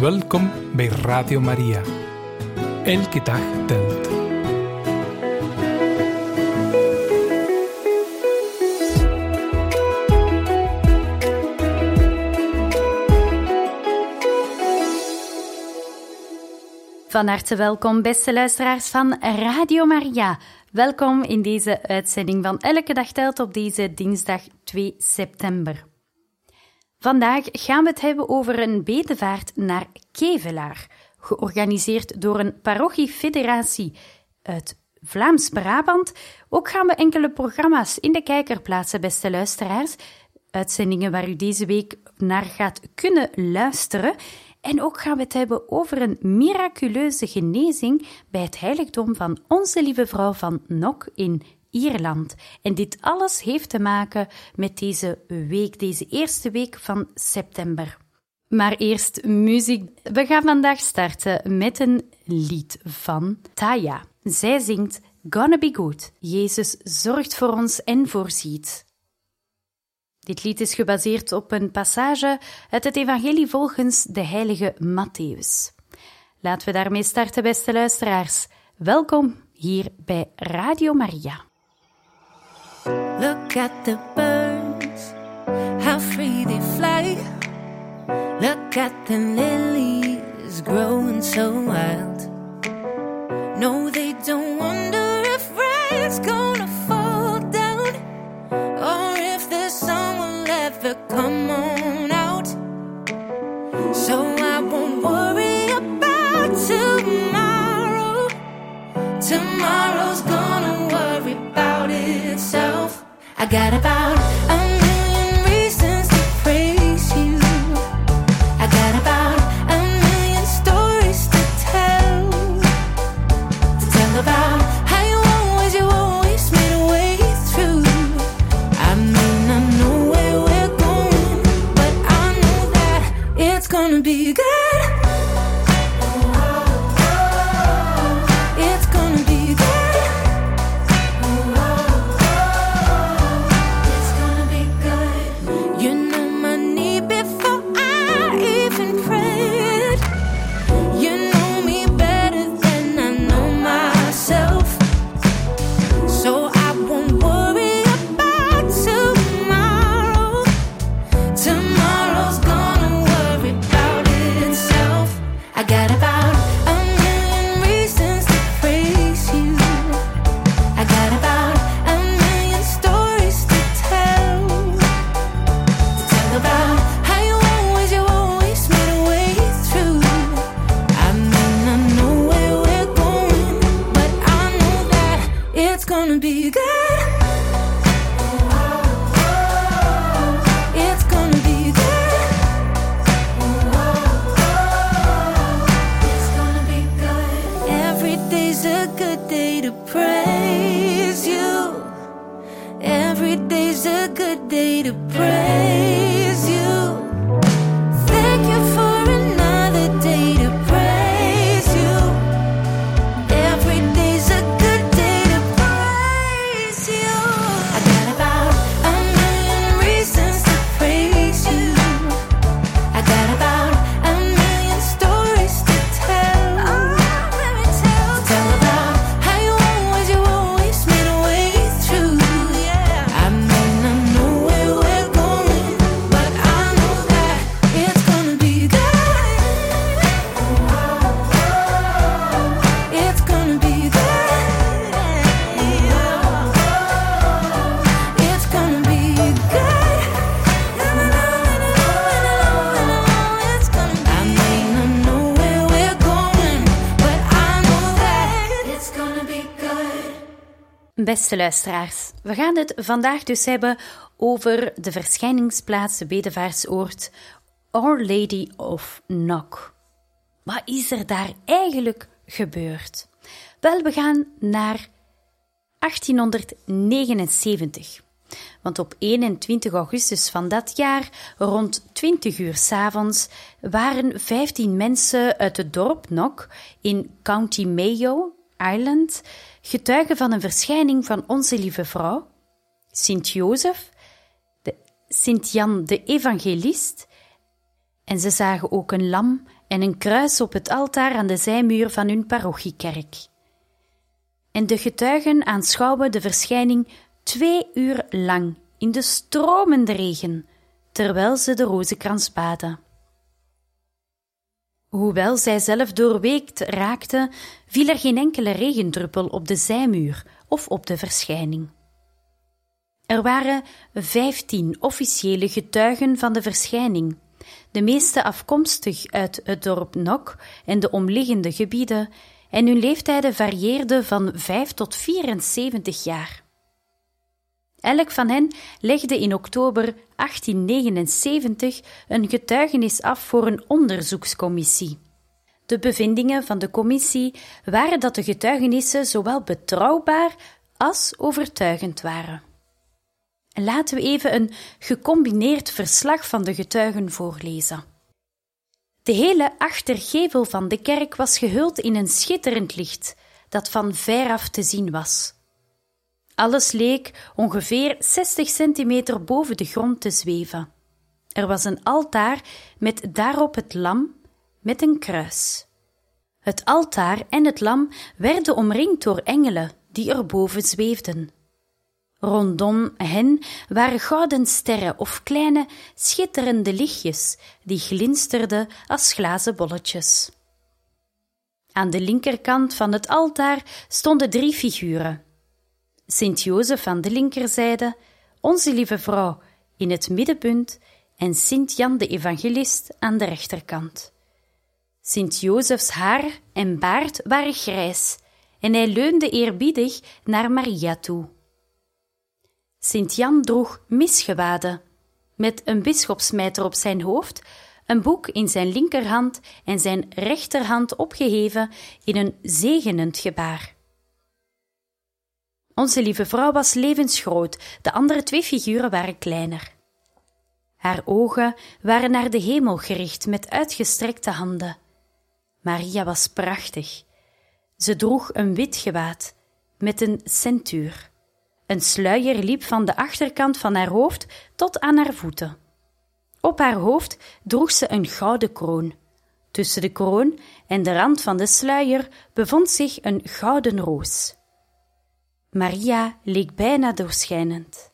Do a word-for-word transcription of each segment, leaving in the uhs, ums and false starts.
Welkom bij Radio Maria. Elke dag telt. Van harte welkom, beste luisteraars van Radio Maria. Welkom in deze uitzending van Elke dag telt op deze dinsdag twee september. Vandaag gaan we het hebben over een bedevaart naar Kevelaar, georganiseerd door een parochiefederatie uit Vlaams-Brabant. Ook gaan we enkele programma's in de kijker plaatsen, beste luisteraars. Uitzendingen waar u deze week naar gaat kunnen luisteren. En ook gaan we het hebben over een miraculeuze genezing bij het heiligdom van Onze Lieve Vrouw van Knock in Ierland. En dit alles heeft te maken met deze week, deze eerste week van september. Maar eerst muziek. We gaan vandaag starten met een lied van Taya. Zij zingt Gonna Be Good. Jezus zorgt voor ons en voorziet. Dit lied is gebaseerd op een passage uit het evangelie volgens de heilige Mattheüs. Laten we daarmee starten, beste luisteraars. Welkom hier bij Radio Maria. Look at the birds, how free they fly. Look at the lilies growing so wild. No, they don't wonder if rain's gonna fall down, or if the sun will ever come on out. So I won't worry about tomorrow. Tomorrow's gonna worry about itself. I got about a million reasons to praise you. I got about a million stories to tell. To tell about how you always, you always made a way through. I may not know where we're going, but I know that it's gonna be good. It's gonna be good. It's gonna be good. You know my need before I even prayed. You know me better than I know myself. So I won't worry about tomorrow. Tomorrow's gonna worry about itself. I got about a million reasons to praise you. I got about a million stories to tell. To tell about how you always, you always made a way through. I may not know where we're going, but I know that it's gonna be good. It's gonna be good. It's gonna be good. Every day's a good day to praise you. Every day's a good day to praise you. Thank you for another day to praise you. Every day's a good day to praise you. I got about a million reasons to praise you. I got about a million stories to tell. Oh, let me tell. To tell about how you always, you always made a way through. Yeah. I may not know where we're going, but I know that it's gonna be good. It's gonna be good. It's gonna be good. It's gonna be. I may not know where we're going, but I know that it's gonna be good. Beste luisteraars, we gaan het vandaag dus hebben over de verschijningsplaats, de bedevaartsoord Our Lady of Knock. Wat is er daar eigenlijk gebeurd? Wel, we gaan naar achttienhonderdnegenenzeventig. Want op eenentwintig augustus van dat jaar, rond twintig uur 's avonds, waren vijftien mensen uit het dorp Knock in County Mayo, Ireland, getuigen van een verschijning van Onze Lieve Vrouw, Sint-Jozef, Sint-Jan de Evangelist, en ze zagen ook een lam en een kruis op het altaar aan de zijmuur van hun parochiekerk. En de getuigen aanschouwen de verschijning twee uur lang in de stromende regen, terwijl ze de rozenkrans baden. Hoewel zij zelf doorweekt raakte, viel er geen enkele regendruppel op de zijmuur of op de verschijning. Er waren vijftien officiële getuigen van de verschijning, de meeste afkomstig uit het dorp Nok en de omliggende gebieden, en hun leeftijden varieerden van vijf tot vierenzeventig jaar. Elk van hen legde in oktober achttienhonderdnegenenzeventig een getuigenis af voor een onderzoekscommissie. De bevindingen van de commissie waren dat de getuigenissen zowel betrouwbaar als overtuigend waren. Laten we even een gecombineerd verslag van de getuigen voorlezen. De hele achtergevel van de kerk was gehuld in een schitterend licht, dat van veraf te zien was. Alles leek ongeveer zestig centimeter boven de grond te zweven. Er was een altaar met daarop het lam met een kruis. Het altaar en het lam werden omringd door engelen die erboven zweefden. Rondom hen waren gouden sterren of kleine, schitterende lichtjes die glinsterden als glazen bolletjes. Aan de linkerkant van het altaar stonden drie figuren. Sint-Jozef aan de linkerzijde, Onze Lieve Vrouw in het middenpunt en Sint-Jan de Evangelist aan de rechterkant. Sint-Jozefs haar en baard waren grijs en hij leunde eerbiedig naar Maria toe. Sint-Jan droeg misgewaden, met een bisschopsmijter op zijn hoofd, een boek in zijn linkerhand en zijn rechterhand opgeheven in een zegenend gebaar. Onze Lieve Vrouw was levensgroot, de andere twee figuren waren kleiner. Haar ogen waren naar de hemel gericht met uitgestrekte handen. Maria was prachtig. Ze droeg een wit gewaad met een centuur. Een sluier liep van de achterkant van haar hoofd tot aan haar voeten. Op haar hoofd droeg ze een gouden kroon. Tussen de kroon en de rand van de sluier bevond zich een gouden roos. Maria leek bijna doorschijnend.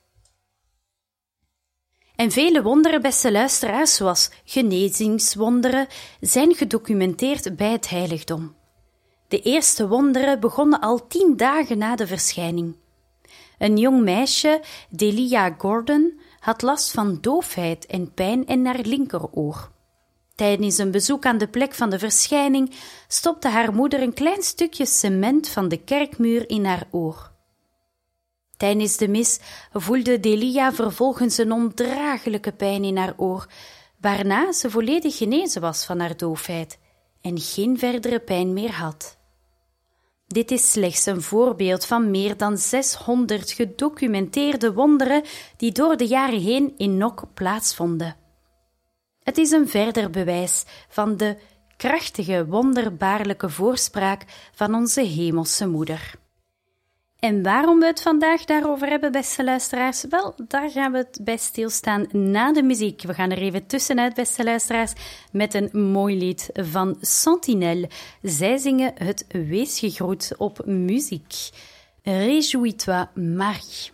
En vele wonderen, beste luisteraars, zoals genezingswonderen, zijn gedocumenteerd bij het heiligdom. De eerste wonderen begonnen al tien dagen na de verschijning. Een jong meisje, Delia Gordon, had last van doofheid en pijn in haar linkeroor. Tijdens een bezoek aan de plek van de verschijning stopte haar moeder een klein stukje cement van de kerkmuur in haar oor. Tijdens de mis voelde Delia vervolgens een ondraaglijke pijn in haar oor, waarna ze volledig genezen was van haar doofheid en geen verdere pijn meer had. Dit is slechts een voorbeeld van meer dan zeshonderd gedocumenteerde wonderen die door de jaren heen in Nok plaatsvonden. Het is een verder bewijs van de krachtige, wonderbaarlijke voorspraak van onze hemelse moeder. En waarom we het vandaag daarover hebben, beste luisteraars? Wel, daar gaan we het bij stilstaan na de muziek. We gaan er even tussenuit, beste luisteraars, met een mooi lied van Sentinelle. Zij zingen het Wees gegroet op muziek. Réjouis-toi, Marie.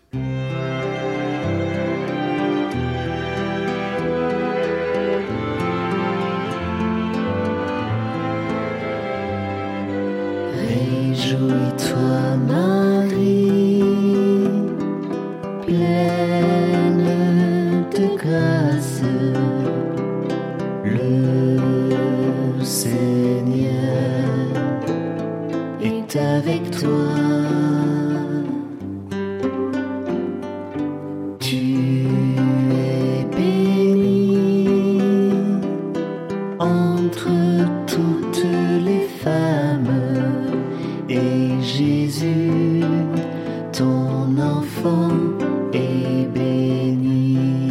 Réjouis-toi, Marie, pleine de grâce, le Seigneur est avec toi. Tu es bénie entre toutes les femmes. Et Jésus, ton enfant, est béni.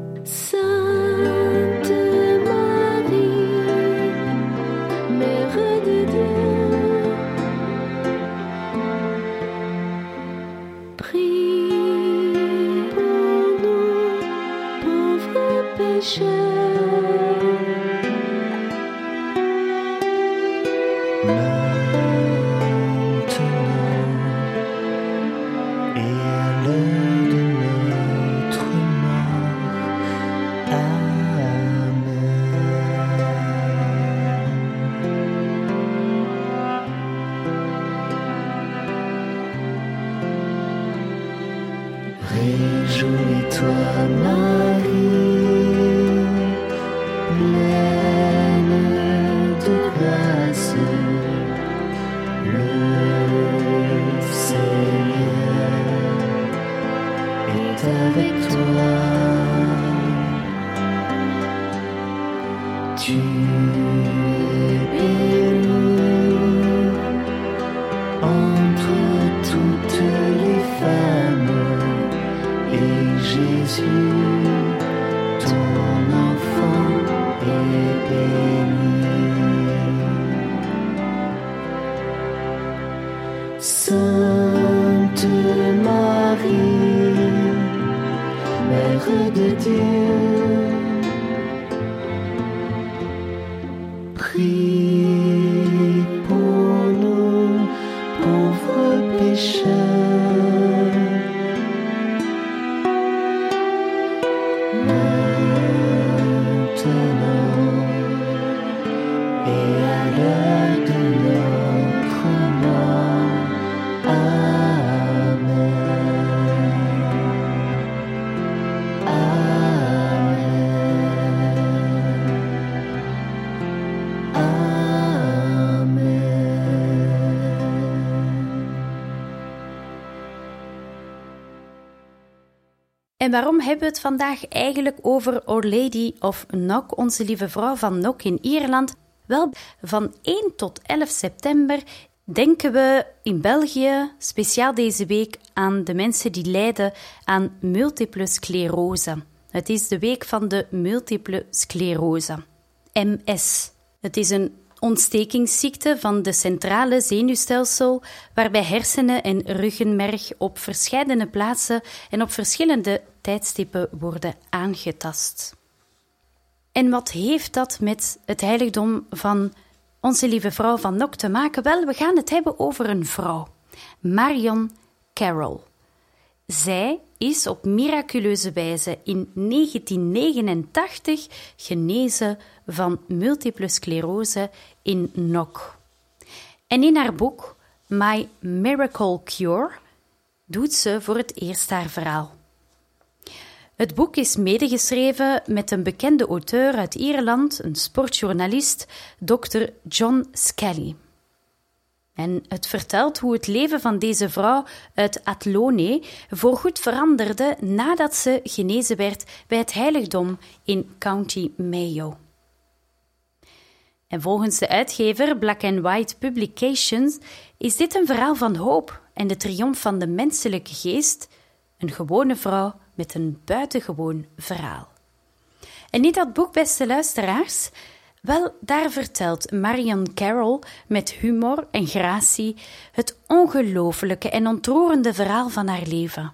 Sainte Marie, Mère pécheurs. Maintenant et à l'heure de notre mort. Amen. Réjouis-toi, Marie, pleine de grâce, le Seigneur est avec toi. Tu es bénie entre toutes les femmes, et Jésus, ton enfant, est béni. Sainte Marie, Mère de Dieu, prie pour nous pauvres pécheurs, maintenant et à l'heure de notre mort. Amen. Amen. En waarom hebben we het vandaag eigenlijk over Our Lady of Knock, onze lieve vrouw van Knock in Ierland? Wel, van één tot elf september denken we in België, speciaal deze week, aan de mensen die lijden aan multiple sclerose. Het is de week van de multiple sclerose, M S. Het is een ontstekingsziekte van de centrale zenuwstelsel, waarbij hersenen en ruggenmerg op verschillende plaatsen en op verschillende tijdstippen worden aangetast. En wat heeft dat met het heiligdom van onze lieve vrouw van Knock te maken? Wel, we gaan het hebben over een vrouw, Marion Carroll. Zij is op miraculeuze wijze in negentien negenentachtig genezen van multiple sclerose in Knock. En in haar boek My Miracle Cure doet ze voor het eerst haar verhaal. Het boek is medegeschreven met een bekende auteur uit Ierland, een sportjournalist, dokter John Scully. En het vertelt hoe het leven van deze vrouw uit Athlone voorgoed veranderde nadat ze genezen werd bij het heiligdom in County Mayo. En volgens de uitgever Black and White Publications is dit een verhaal van hoop en de triomf van de menselijke geest, een gewone vrouw met een buitengewoon verhaal. En in dat boek, beste luisteraars, wel, daar vertelt Marion Carroll met humor en gratie het ongelooflijke en ontroerende verhaal van haar leven.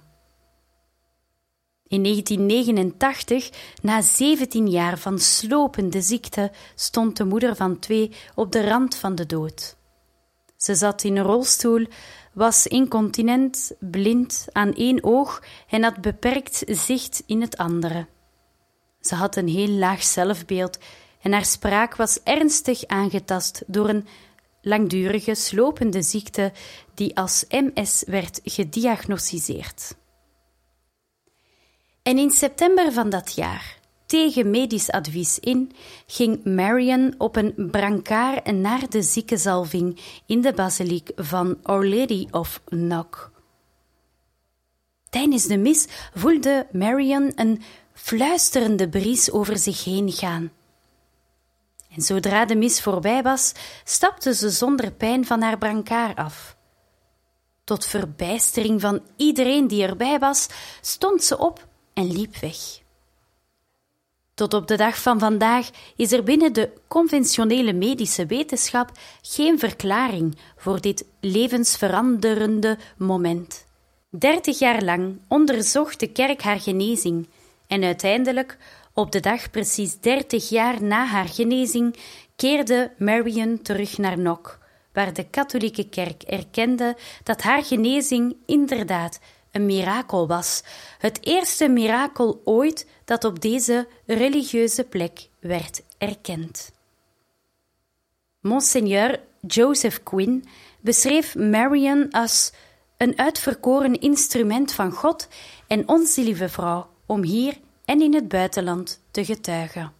In negentien negenentachtig, na zeventien jaar van slopende ziekte, stond de moeder van twee op de rand van de dood. Ze zat in een rolstoel, was incontinent, blind aan één oog en had beperkt zicht in het andere. Ze had een heel laag zelfbeeld en haar spraak was ernstig aangetast door een langdurige, slopende ziekte die als M S werd gediagnosticeerd. En in september van dat jaar, tegen medisch advies in, ging Marion op een brancard naar de ziekenzalving in de basiliek van Our Lady of Knock. Tijdens de mis voelde Marion een fluisterende bries over zich heen gaan. En zodra de mis voorbij was, stapte ze zonder pijn van haar brancard af. Tot verbijstering van iedereen die erbij was, stond ze op en liep weg. Tot op de dag van vandaag is er binnen de conventionele medische wetenschap geen verklaring voor dit levensveranderende moment. Dertig jaar lang onderzocht de kerk haar genezing en uiteindelijk Op de dag precies dertig jaar na haar genezing keerde Marion terug naar Knock, waar de katholieke kerk erkende dat haar genezing inderdaad een mirakel was, het eerste mirakel ooit dat op deze religieuze plek werd erkend. Monseigneur Joseph Quinn beschreef Marion als een uitverkoren instrument van God en onze lieve vrouw om hier en in het buitenland te getuigen.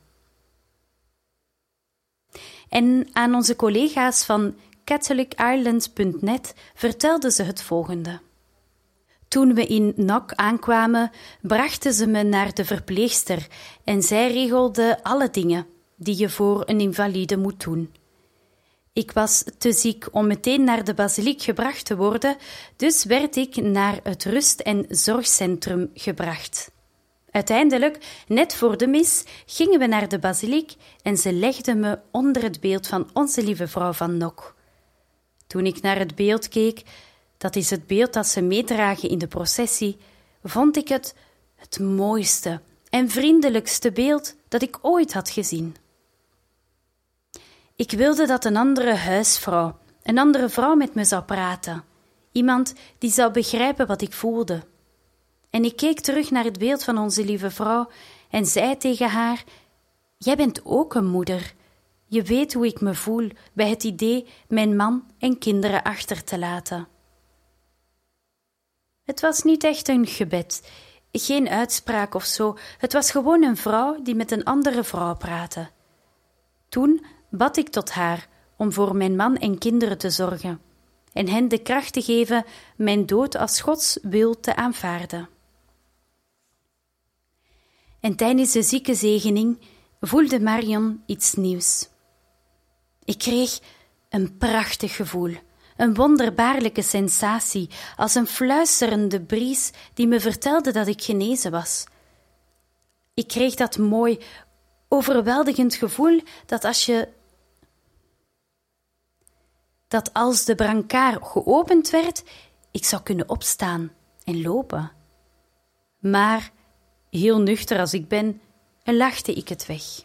En aan onze collega's van catholic ireland punt net vertelde ze het volgende. Toen we in Knock aankwamen, brachten ze me naar de verpleegster en zij regelde alle dingen die je voor een invalide moet doen. Ik was te ziek om meteen naar de basiliek gebracht te worden, dus werd ik naar het rust- en zorgcentrum gebracht. Uiteindelijk, net voor de mis, gingen we naar de basiliek en ze legden me onder het beeld van onze lieve vrouw van Knock. Toen ik naar het beeld keek, dat is het beeld dat ze meedragen in de processie, vond ik het het mooiste en vriendelijkste beeld dat ik ooit had gezien. Ik wilde dat een andere huisvrouw, een andere vrouw met me zou praten, iemand die zou begrijpen wat ik voelde. En ik keek terug naar het beeld van onze lieve vrouw en zei tegen haar: jij bent ook een moeder. Je weet hoe ik me voel bij het idee mijn man en kinderen achter te laten. Het was niet echt een gebed, geen uitspraak of zo. Het was gewoon een vrouw die met een andere vrouw praatte. Toen bad ik tot haar om voor mijn man en kinderen te zorgen en hen de kracht te geven mijn dood als Gods wil te aanvaarden. En tijdens de ziekenzegening voelde Marion iets nieuws. Ik kreeg een prachtig gevoel, een wonderbaarlijke sensatie, als een fluisterende bries die me vertelde dat ik genezen was. Ik kreeg dat mooi, overweldigend gevoel dat als je dat als de brancard geopend werd, ik zou kunnen opstaan en lopen. Maar, heel nuchter als ik ben, lachte ik het weg.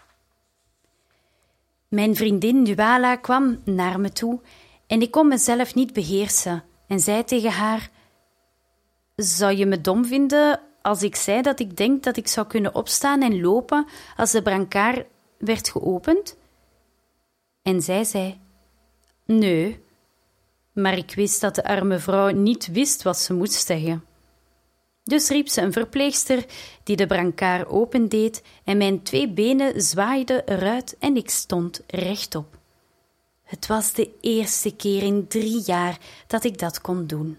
Mijn vriendin Duala kwam naar me toe en ik kon mezelf niet beheersen en zei tegen haar: zou je me dom vinden als ik zei dat ik denk dat ik zou kunnen opstaan en lopen als de brancard werd geopend? En zij zei: nee, maar ik wist dat de arme vrouw niet wist wat ze moest zeggen. Dus riep ze een verpleegster die de brancard opendeed en mijn twee benen zwaaiden eruit en ik stond rechtop. Het was de eerste keer in drie jaar dat ik dat kon doen.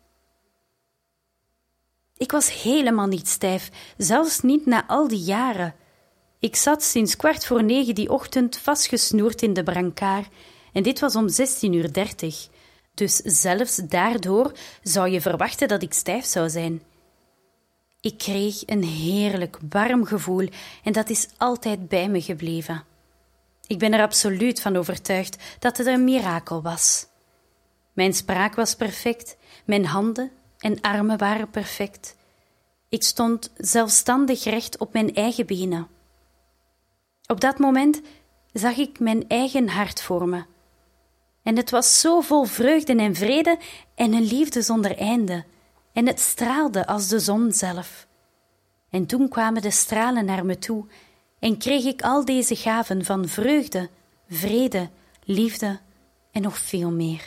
Ik was helemaal niet stijf, zelfs niet na al die jaren. Ik zat sinds kwart voor negen die ochtend vastgesnoerd in de brancard en dit was om zestien uur dertig. Dus zelfs daardoor zou je verwachten dat ik stijf zou zijn. Ik kreeg een heerlijk warm gevoel en dat is altijd bij me gebleven. Ik ben er absoluut van overtuigd dat het een mirakel was. Mijn spraak was perfect, mijn handen en armen waren perfect. Ik stond zelfstandig recht op mijn eigen benen. Op dat moment zag ik mijn eigen hart voor me. En het was zo vol vreugde en vrede en een liefde zonder einde. En het straalde als de zon zelf. En toen kwamen de stralen naar me toe en kreeg ik al deze gaven van vreugde, vrede, liefde en nog veel meer.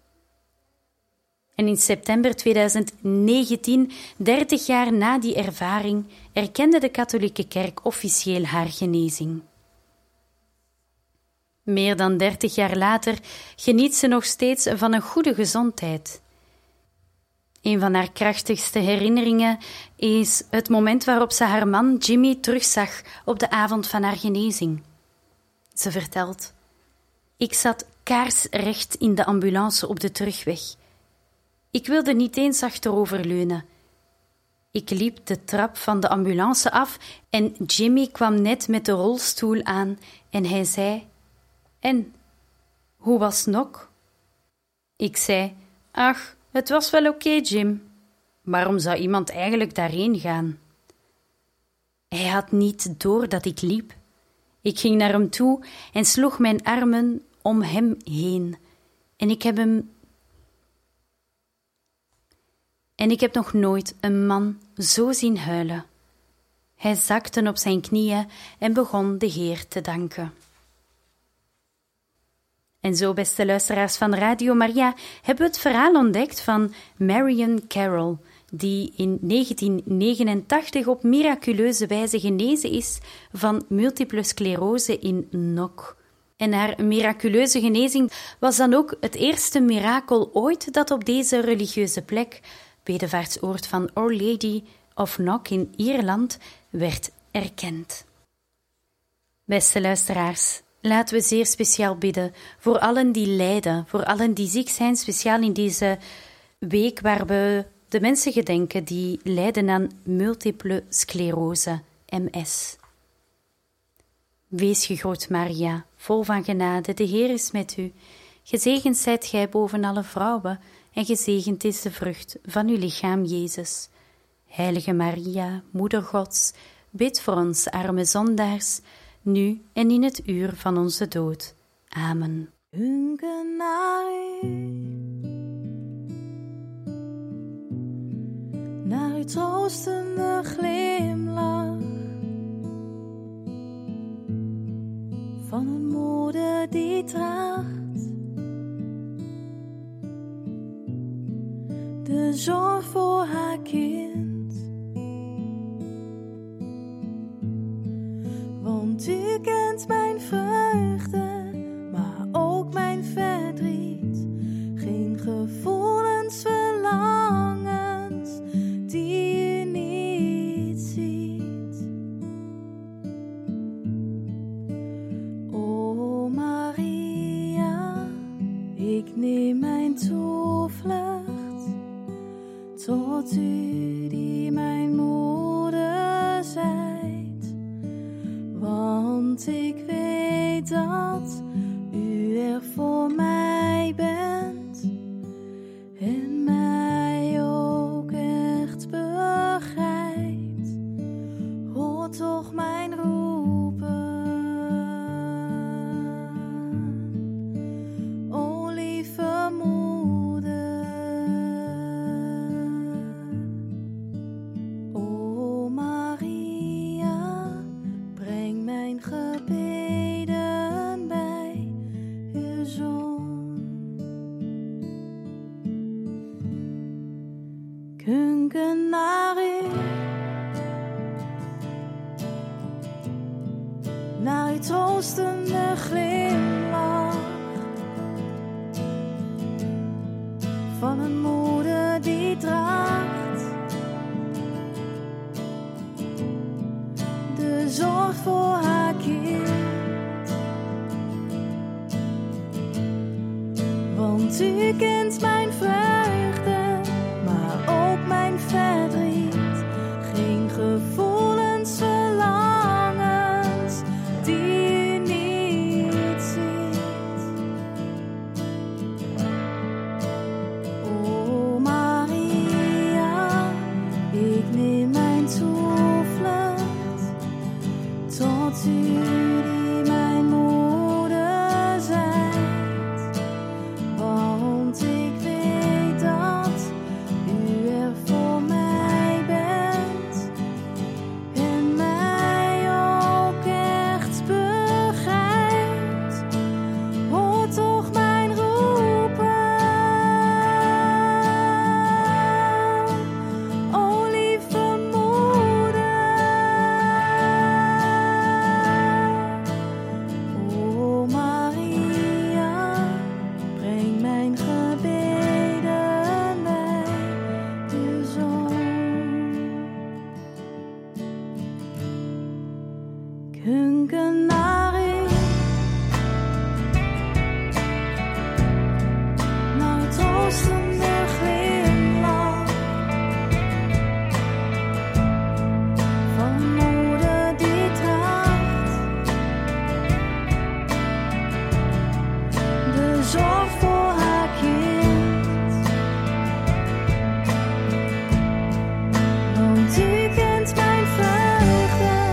En in september tweeduizend negentien, dertig jaar na die ervaring, erkende de katholieke kerk officieel haar genezing. Meer dan dertig jaar later geniet ze nog steeds van een goede gezondheid. Een van haar krachtigste herinneringen is het moment waarop ze haar man Jimmy terugzag op de avond van haar genezing. Ze vertelt: ik zat kaarsrecht in de ambulance op de terugweg. Ik wilde niet eens achteroverleunen. Ik liep de trap van de ambulance af en Jimmy kwam net met de rolstoel aan en hij zei: en, hoe was Knock? Ik zei: ach, het was wel oké, Jim. Waarom zou iemand eigenlijk daarheen gaan? Hij had niet door dat ik liep. Ik ging naar hem toe en sloeg mijn armen om hem heen. En ik heb hem... En ik heb nog nooit een man zo zien huilen. Hij zakte op zijn knieën en begon de Heer te danken. En zo, beste luisteraars van Radio Maria, hebben we het verhaal ontdekt van Marion Carroll, die in negentien negenentachtig op miraculeuze wijze genezen is van multiple sclerose in Nok. En haar miraculeuze genezing was dan ook het eerste mirakel ooit dat op deze religieuze plek, bedevaartsoord van Our Lady of Knock in Ierland, werd erkend. Beste luisteraars, laten we zeer speciaal bidden voor allen die lijden, voor allen die ziek zijn, speciaal in deze week waar we de mensen gedenken die lijden aan multiple sclerose, M S. Wees gegroet, Maria, vol van genade, de Heer is met u. Gezegend zijt gij boven alle vrouwen, en gezegend is de vrucht van uw lichaam, Jezus. Heilige Maria, Moeder Gods, bid voor ons arme zondaars, nu en in het uur van onze dood. Amen. Hunken naar u, naar uw troostende glimlach, van een moeder die draagt de zorg voor haar kind. Want u kent mijn vreugde, maar ook mijn verdriet. Geen gevoelens, verlangens die u niet ziet. O Maria, ik neem mijn toevlucht tot u die mijn moeder zijt. Want ik weet dat u er voor mij bent en mij ook echt begrijpt. Hoor toch mijn roepen, o lieve moeder. O Maria, breng mijn gebeden bij uw Zoon. Kunken naar u, naar uw troostende glimlach, van een moeder die draagt de zorg voor haar kind. Want u kent mijn vreugde, maar ook mijn verdriet. Geen gevoelens, verlangens die u niet ziet. O Maria, ik neem mijn toevlucht tot u die mijn moeder zijt. Want ik weet dat u er voor mij bent en mij ook echt begrijpt. Hoor toch mijn roepen, o lieve moeder. O Maria, breng mijn gebeden bij uw Zoon. Kunken naar u, naar uw troostende glimlach, van een moeder die draagt de zorg voor haar kind. Want u kent mijn vreugde,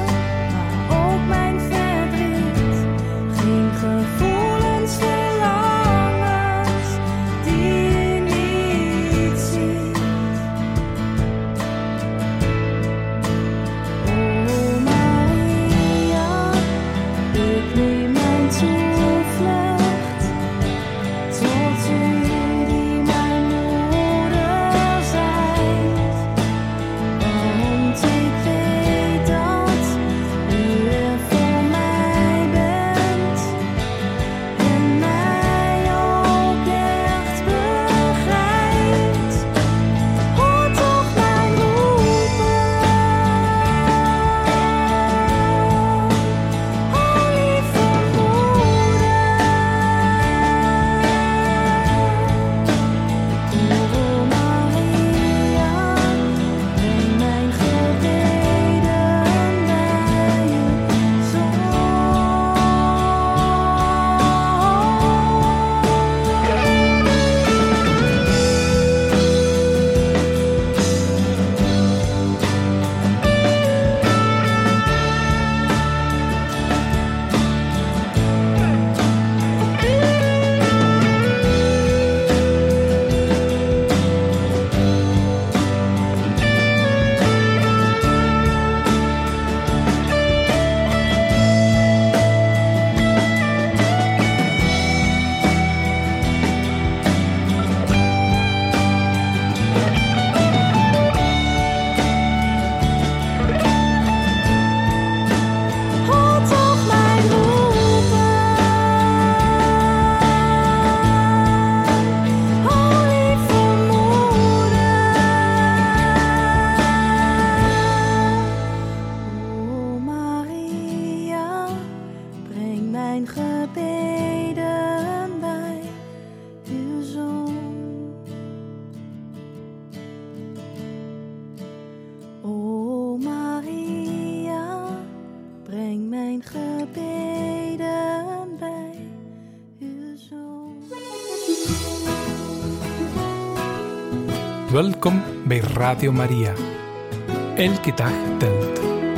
Welkom bij Radio Maria. Elke dag telt.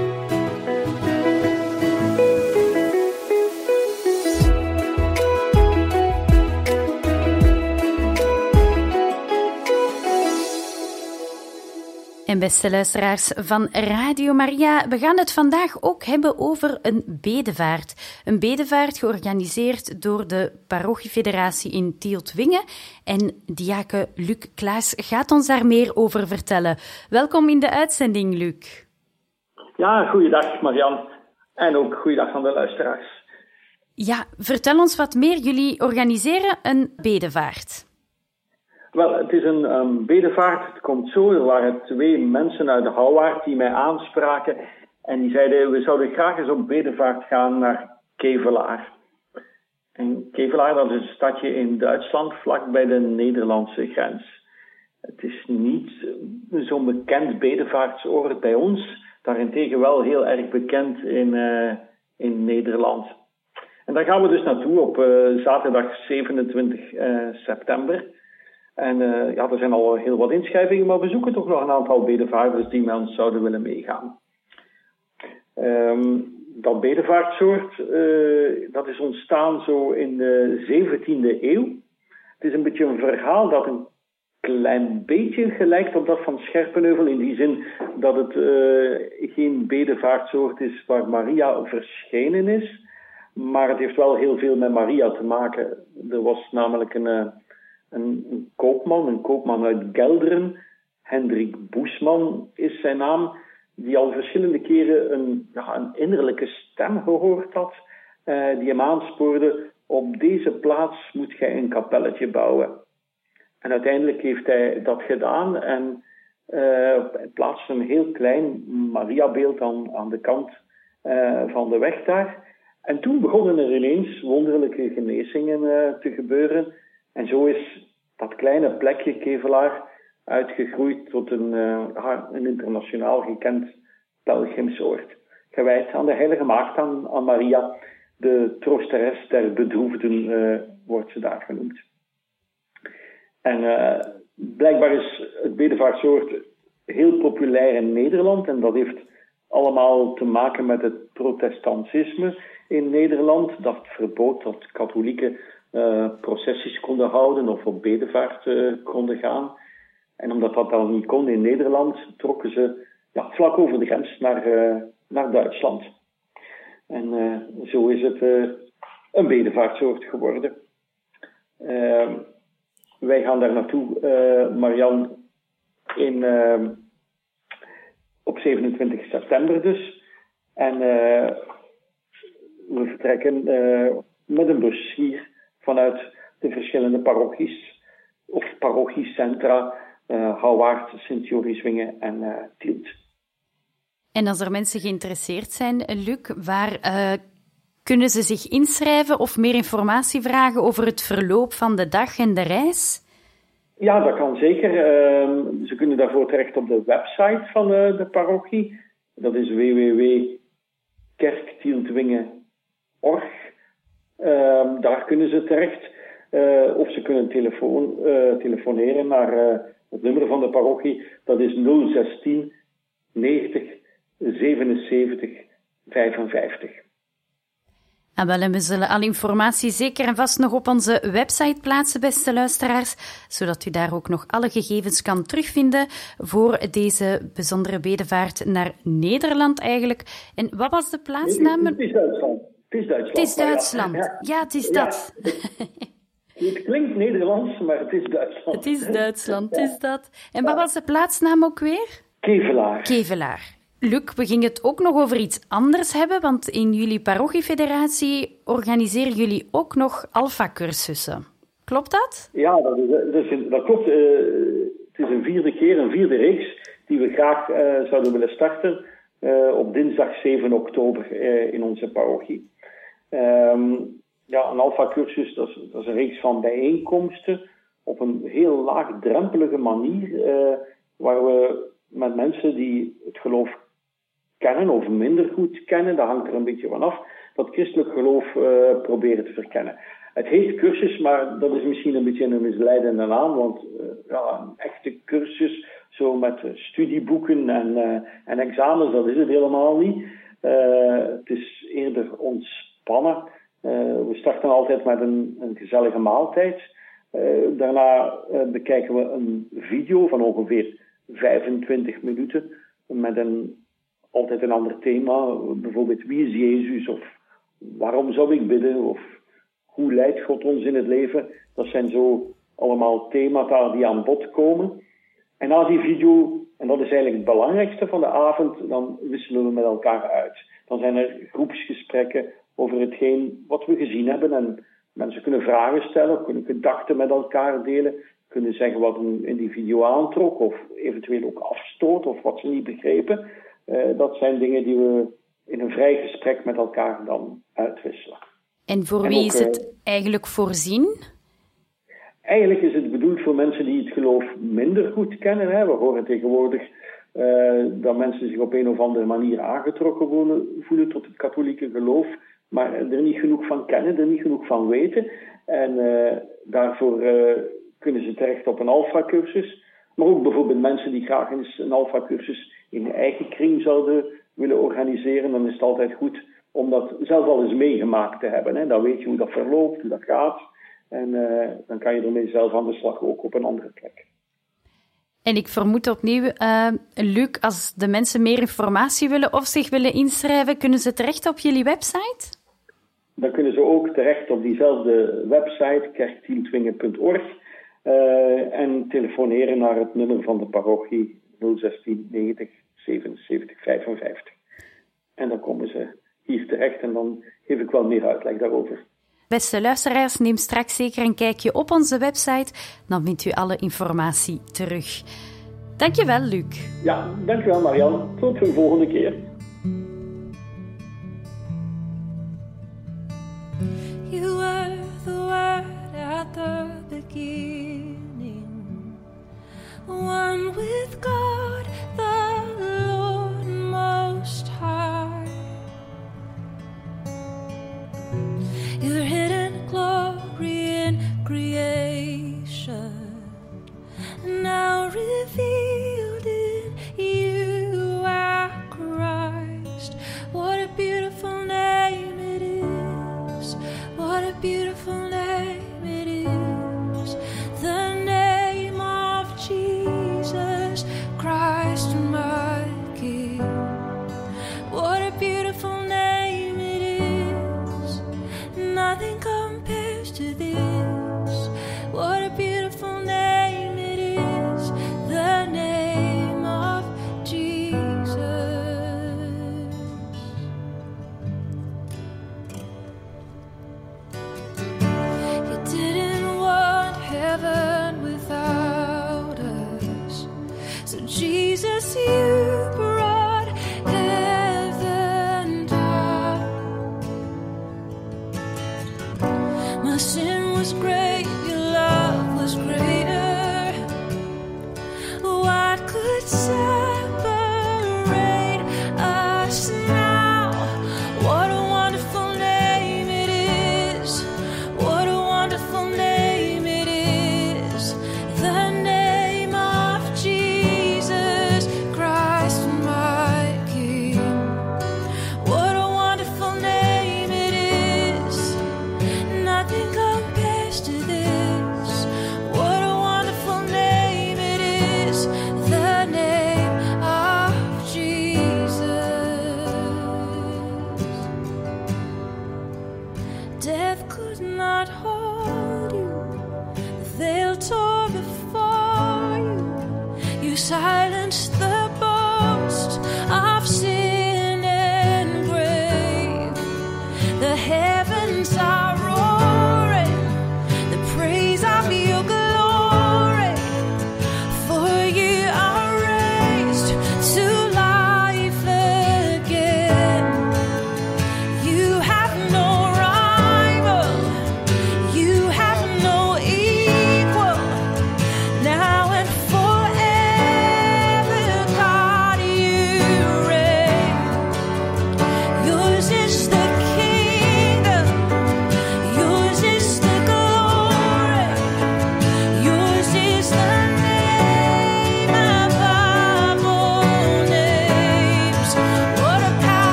En beste luisteraars van Radio Maria, we gaan het vandaag ook hebben over een bedevaart. Een bedevaart georganiseerd door de parochiefederatie in Tielt-Wingen. En diaken Luc Klaas gaat ons daar meer over vertellen. Welkom in de uitzending, Luc. Ja, goeiedag Marian. En ook goeiedag aan de luisteraars. Ja, vertel ons wat meer. Jullie organiseren een bedevaart. Wel, het is een um, bedevaart. Het komt zo, er waren twee mensen uit de Houwaard die mij aanspraken. En die zeiden, we zouden graag eens op bedevaart gaan naar Kevelaar. En Kevelaar, dat is een stadje in Duitsland, vlak bij de Nederlandse grens. Het is niet zo'n bekend bedevaartsoord bij ons. Daarentegen wel heel erg bekend in, uh, in Nederland. En daar gaan we dus naartoe op uh, zaterdag zevenentwintig september. En uh, ja, er zijn al heel wat inschrijvingen, maar we zoeken toch nog een aantal bedevaarders die met ons zouden willen meegaan. Um, dat bedevaartsoort, uh, dat is ontstaan zo in de zeventiende eeuw. Het is een beetje een verhaal dat een klein beetje gelijkt op dat van Scherpenheuvel, in die zin dat het uh, geen bedevaartsoort is waar Maria verschenen is. Maar het heeft wel heel veel met Maria te maken. Er was namelijk een... Uh, Een, een koopman, een koopman uit Gelderen, Hendrik Boesman is zijn naam, die al verschillende keren een, ja, een innerlijke stem gehoord had, uh, die hem aanspoorde, op deze plaats moet gij een kapelletje bouwen. En uiteindelijk heeft hij dat gedaan en uh, plaatste een heel klein Mariabeeld aan, aan de kant uh, van de weg daar. En toen begonnen er ineens wonderlijke genezingen uh, te gebeuren. En zo is dat kleine plekje Kevelaar uitgegroeid tot een, uh, een internationaal gekend pelgrimsoord. Gewijd aan de Heilige Maagd, aan, aan Maria, de troosteres der bedroefden, uh, wordt ze daar genoemd. En uh, blijkbaar is het bedevaartsoord heel populair in Nederland. En dat heeft allemaal te maken met het protestantisme in Nederland. Dat verbood dat katholieken Uh, processies konden houden of op bedevaart uh, konden gaan. En omdat dat dan niet kon in Nederland, trokken ze ja, vlak over de grens naar, uh, naar Duitsland. En uh, zo is het uh, een bedevaartsoort geworden. Uh, wij gaan daar naartoe, uh, Marian, in, uh, op zevenentwintig september dus. En uh, we vertrekken uh, met een bus hier vanuit de verschillende parochies of parochiecentra, uh, Houwaard, Sint-Joriswingen en uh, Tielt. En als er mensen geïnteresseerd zijn, Luc, waar uh, kunnen ze zich inschrijven of meer informatie vragen over het verloop van de dag en de reis? Ja, dat kan zeker. Uh, ze kunnen daarvoor terecht op de website van uh, de parochie. Dat is w w w punt kerktieltwingen punt org. Uh, daar kunnen ze terecht. Uh, of ze kunnen telefoon, uh, telefoneren naar uh, het nummer van de parochie. Dat is nul zestien negentig zevenenzeventig vijfenvijftig. En wel, en we zullen alle informatie zeker en vast nog op onze website plaatsen, beste luisteraars, zodat u daar ook nog alle gegevens kan terugvinden voor deze bijzondere bedevaart naar Nederland eigenlijk. En wat was de plaatsnaam? Het is Duitsland. Het is Duitsland. Het is Duitsland. Ja, ja het is ja. dat. Het klinkt Nederlands, maar het is Duitsland. Het is Duitsland, het is dat. En wat was de plaatsnaam ook weer? Kevelaar. Kevelaar. Luc, we gingen het ook nog over iets anders hebben, want in jullie parochiefederatie organiseren jullie ook nog alpha-cursussen. Klopt dat? Ja, dat, is, dat, is, dat klopt. Uh, het is een vierde keer, een vierde reeks, die we graag uh, zouden willen starten uh, op dinsdag zeven oktober uh, in onze parochie. Um, ja, een alpha-cursus, dat is, dat is een reeks van bijeenkomsten op een heel laagdrempelige manier, uh, waar we met mensen die het geloof kennen of minder goed kennen, dat hangt er een beetje van af, dat christelijk geloof uh, proberen te verkennen. Het heet cursus, maar dat is misschien een beetje een misleidende naam, want uh, ja, een echte cursus, zo met uh, studieboeken en, uh, en examens, dat is het helemaal niet. Uh, het is eerder ontspannen. Uh, we starten altijd met een, een gezellige maaltijd. Uh, daarna uh, bekijken we een video van ongeveer vijfentwintig minuten met een, altijd een ander thema. Bijvoorbeeld, wie is Jezus? Of waarom zou ik bidden? Of hoe leidt God ons in het leven? Dat zijn zo allemaal themata die aan bod komen. En na die video, en dat is eigenlijk het belangrijkste van de avond, dan wisselen we met elkaar uit. Dan zijn er groepsgesprekken over hetgeen wat we gezien hebben. En mensen kunnen vragen stellen, kunnen gedachten met elkaar delen, kunnen zeggen wat hen in die video aantrok, of eventueel ook afstoot, of wat ze niet begrepen. Uh, dat zijn dingen die we in een vrij gesprek met elkaar dan uitwisselen. En voor en wie ook, is het eigenlijk voorzien? Eigenlijk is het bedoeld voor mensen die het geloof minder goed kennen. Hè. We horen tegenwoordig uh, dat mensen zich op een of andere manier aangetrokken voelen, voelen tot het katholieke geloof, maar er niet genoeg van kennen, er niet genoeg van weten. En uh, daarvoor uh, kunnen ze terecht op een alpha-cursus. Maar ook bijvoorbeeld mensen die graag eens een alpha-cursus in hun eigen kring zouden willen organiseren. Dan is het altijd goed om dat zelf al eens meegemaakt te hebben. Hè. Dan weet je hoe dat verloopt, hoe dat gaat. En uh, dan kan je ermee zelf aan de slag, ook op een andere plek. En ik vermoed opnieuw, uh, Luc, als de mensen meer informatie willen of zich willen inschrijven, kunnen ze terecht op jullie website? Dan kunnen ze ook terecht op diezelfde website, kerktientwingen punt org, uh, en telefoneren naar het nummer van de parochie nul zestien negentig zevenenzeventig vijfenvijftig. En dan komen ze hier terecht en dan geef ik wel meer uitleg daarover. Beste luisteraars, neem straks zeker een kijkje op onze website. Dan vindt u alle informatie terug. Dankjewel, Luc. Ja, dankjewel, Marianne. Tot de volgende keer. You were the word at the beginning, one with God, the Lord Most High. Your hidden glory in creation, now revealed in you, our Christ.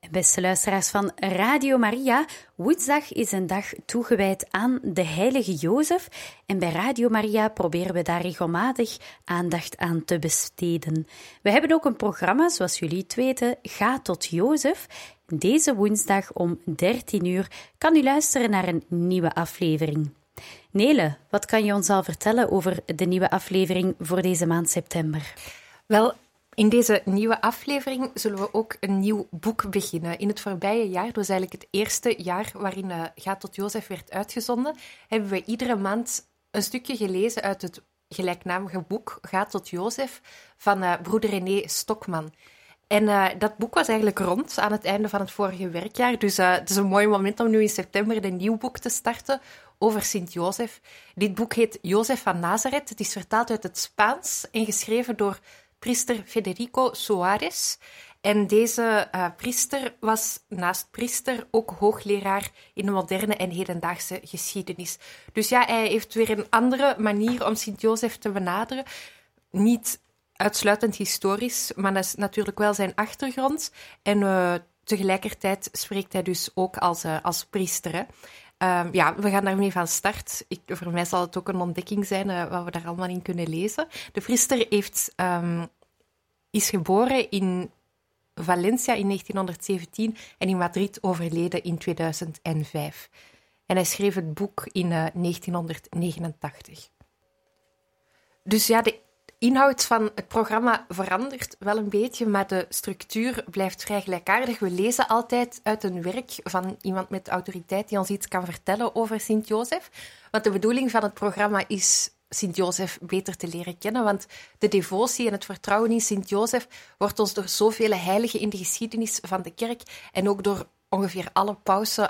Beste luisteraars van Radio Maria, woensdag is een dag toegewijd aan de heilige Jozef en bij Radio Maria proberen we daar regelmatig aandacht aan te besteden. We hebben ook een programma, zoals jullie het weten, Ga tot Jozef. Deze woensdag om dertien uur kan u luisteren naar een nieuwe aflevering. Nele, wat kan je ons al vertellen over de nieuwe aflevering voor deze maand september? Wel, in deze nieuwe aflevering zullen we ook een nieuw boek beginnen. In het voorbije jaar, dus eigenlijk het eerste jaar waarin uh, Ga tot Jozef werd uitgezonden, hebben we iedere maand een stukje gelezen uit het gelijknamige boek Ga tot Jozef van uh, broeder René Stokman. En uh, dat boek was eigenlijk rond aan het einde van het vorige werkjaar. Dus uh, het is een mooi moment om nu in september een nieuw boek te starten over Sint Jozef. Dit boek heet Jozef van Nazareth. Het is vertaald uit het Spaans en geschreven door priester Federico Soares. En deze uh, priester was naast priester ook hoogleraar in de moderne en hedendaagse geschiedenis. Dus ja, hij heeft weer een andere manier om Sint Jozef te benaderen. Niet uitsluitend historisch, maar dat is natuurlijk wel zijn achtergrond. En uh, tegelijkertijd spreekt hij dus ook als, uh, als priester. Hè. Uh, ja, we gaan daarmee van start. Ik, voor mij zal het ook een ontdekking zijn uh, wat we daar allemaal in kunnen lezen. De priester heeft, um, is geboren in Valencia in negentienhonderdzeventien en in Madrid overleden in tweeduizend vijf. En hij schreef het boek in uh, negentienhonderdnegenentachtig. Dus ja, de inhoud van het programma verandert wel een beetje, maar de structuur blijft vrij gelijkaardig. We lezen altijd uit een werk van iemand met autoriteit die ons iets kan vertellen over Sint Jozef. Want de bedoeling van het programma is Sint Jozef beter te leren kennen, want de devotie en het vertrouwen in Sint Jozef wordt ons door zoveel heiligen in de geschiedenis van de kerk en ook door ongeveer alle pausen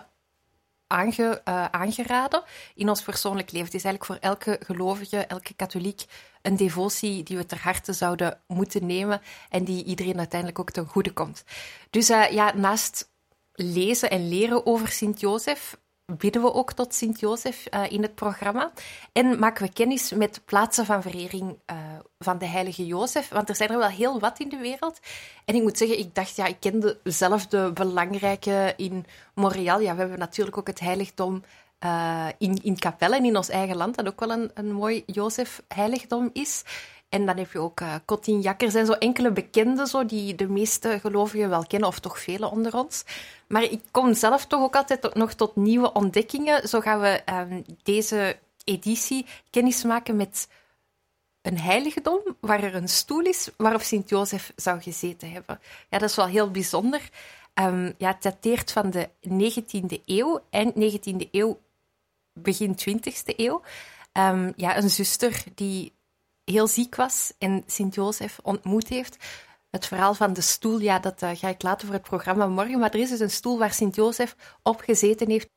Aange, uh, aangeraden in ons persoonlijk leven. Het is eigenlijk voor elke gelovige, elke katholiek, een devotie die we ter harte zouden moeten nemen en die iedereen uiteindelijk ook ten goede komt. Dus uh, ja, naast lezen en leren over Sint Jozef, bidden we ook tot Sint Jozef uh, in het programma en maken we kennis met plaatsen van verering uh, van de heilige Jozef, want er zijn er wel heel wat in de wereld. En ik moet zeggen, ik dacht, ja, ik kende zelf de belangrijke in Montreal. Ja, we hebben natuurlijk ook het heiligdom uh, in, in Capelle en in ons eigen land, dat ook wel een, een mooi Jozef-heiligdom is. En dan heb je ook uh, Cotignac. Er zijn zo enkele bekenden zo, die de meeste gelovigen wel kennen, of toch velen onder ons. Maar ik kom zelf toch ook altijd nog tot nieuwe ontdekkingen. Zo gaan we um, deze editie kennis maken met een heiligdom waar er een stoel is waarop Sint Jozef zou gezeten hebben. Ja, dat is wel heel bijzonder. Um, ja, het dateert van de negentiende eeuw, eind negentiende eeuw, begin twintigste eeuw. Um, ja, een zuster die heel ziek was en Sint Jozef ontmoet heeft. Het verhaal van de stoel, ja, dat uh, ga ik later voor het programma morgen, maar er is dus een stoel waar Sint Jozef op gezeten heeft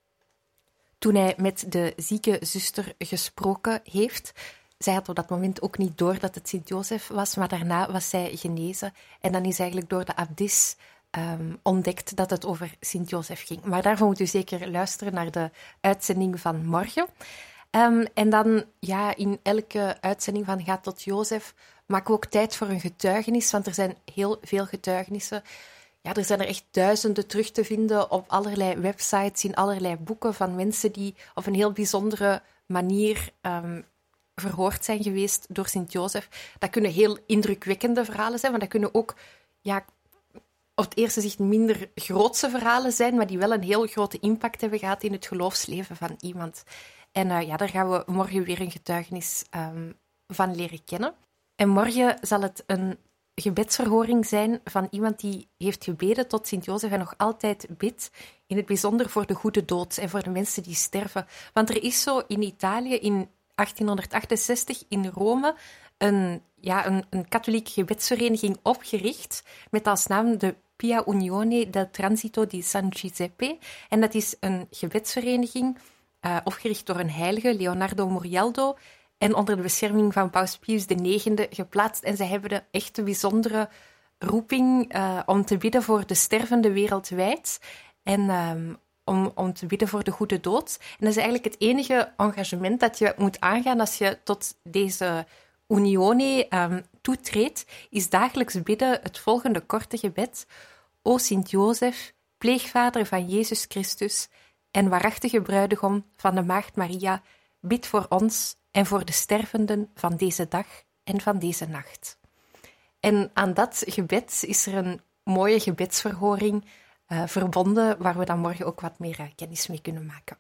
toen hij met de zieke zuster gesproken heeft. Zij had op dat moment ook niet door dat het Sint Jozef was, maar daarna was zij genezen. En dan is eigenlijk door de abdis um, ontdekt dat het over Sint Jozef ging. Maar daarvoor moet u zeker luisteren naar de uitzending van morgen. Um, en dan, ja, in elke uitzending van Ga tot Jozef maken we ook tijd voor een getuigenis, want er zijn heel veel getuigenissen. Ja, er zijn er echt duizenden terug te vinden op allerlei websites, in allerlei boeken van mensen die op een heel bijzondere manier um, verhoord zijn geweest door Sint Jozef. Dat kunnen heel indrukwekkende verhalen zijn, maar dat kunnen ook, ja, op het eerste zicht minder grootse verhalen zijn, maar die wel een heel grote impact hebben gehad in het geloofsleven van iemand. En uh, ja, daar gaan we morgen weer een getuigenis um, van leren kennen. En morgen zal het een gebedsverhoring zijn van iemand die heeft gebeden tot Sint Jozef en nog altijd bidt, in het bijzonder voor de goede dood en voor de mensen die sterven. Want er is zo in Italië in achttienhonderdachtenzestig in Rome een, ja, een, een katholieke gebedsvereniging opgericht met als naam de Pia Unione del Transito di San Giuseppe. En dat is een gebedsvereniging uh, opgericht door een heilige, Leonardo Murialdo, en onder de bescherming van Paus Pius de negende geplaatst. En zij hebben de echte bijzondere roeping uh, om te bidden voor de stervende wereldwijd en um, om, om te bidden voor de goede dood. En dat is eigenlijk het enige engagement dat je moet aangaan als je tot deze Unione um, toetreedt, is dagelijks bidden het volgende korte gebed. O Sint Jozef, pleegvader van Jezus Christus en waarachtige bruidegom van de Maagd Maria, bid voor ons en voor de stervenden van deze dag en van deze nacht. En aan dat gebed is er een mooie gebedsverhoring uh, verbonden, waar we dan morgen ook wat meer uh, kennis mee kunnen maken.